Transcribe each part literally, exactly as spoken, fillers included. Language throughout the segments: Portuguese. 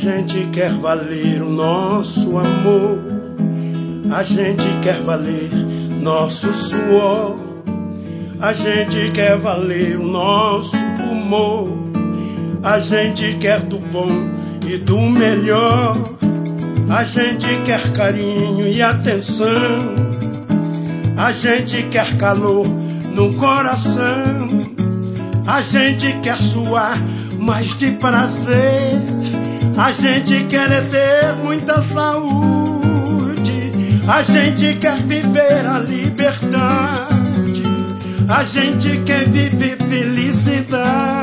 gente quer valer o nosso amor, a gente quer valer nosso suor, a gente quer valer o nosso humor, a gente quer do bom e do melhor, a gente quer carinho e atenção, a gente quer calor no coração, a gente quer suar mais de prazer, a gente quer é ter muita saúde, a gente quer viver a liberdade, a gente quer viver felicidade.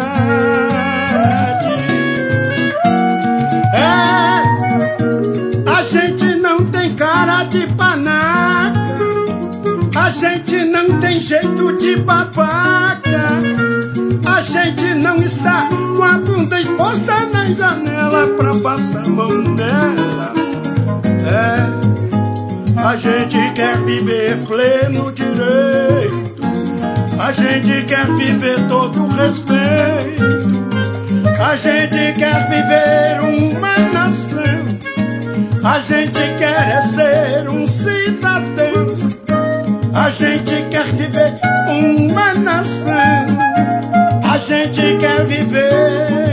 É, a gente não tem cara de panaca, a gente não tem jeito de babaca, a gente não está com a bunda exposta na janela pra passar a mão nela. É, a gente quer viver pleno direito, a gente quer viver todo respeito, a gente quer viver uma nação, a gente quer é ser um cidadão, a gente quer viver uma nação, a gente quer viver.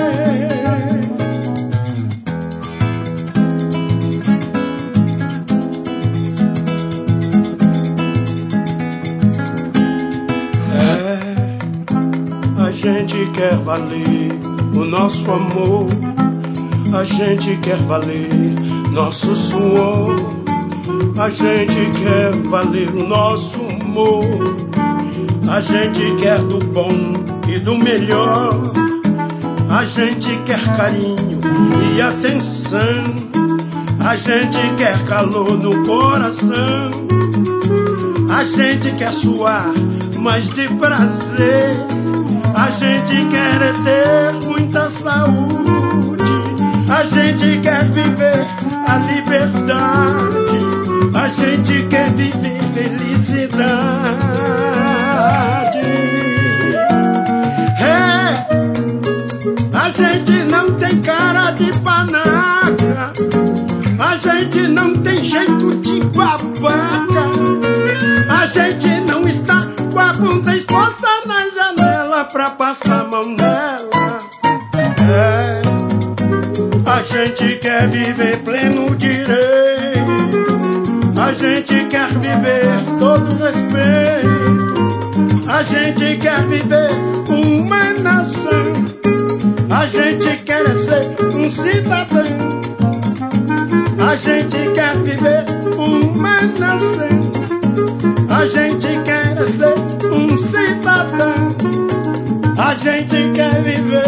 É, a gente quer valer o nosso amor, a gente quer valer nosso suor, a gente quer valer o nosso humor, a gente quer do bom e do melhor, a gente quer carinho e atenção, a gente quer calor no coração, a gente quer suar mais de prazer, a gente quer é ter muita saúde, a gente quer viver a liberdade, a gente quer viver felicidade. É, a gente não tem cara de panaca, a gente não tem jeito de babaca, a gente não está com a bunda exposta na janela pra passar a mão nela. É, a gente quer viver pleno direito, a gente quer viver todo respeito, a gente quer viver uma nação, a gente quer ser um cidadão, a gente quer viver uma nação, a gente quer ser um cidadão, a gente quer viver.